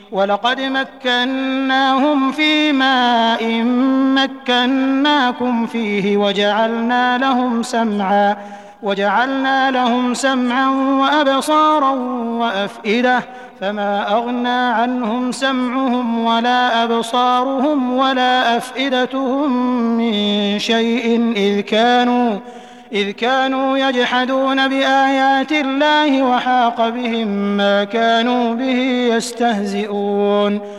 ولقد مكناهم في ماء مكناكم فيه وجعلنا لهم سمعا وأبصارا وأفئدة فما أغنى عنهم سمعهم ولا أبصارهم ولا أفئدتهم من شيء إذ كانوا يجحدون بآيات الله وحاق بهم ما كانوا به يستهزئون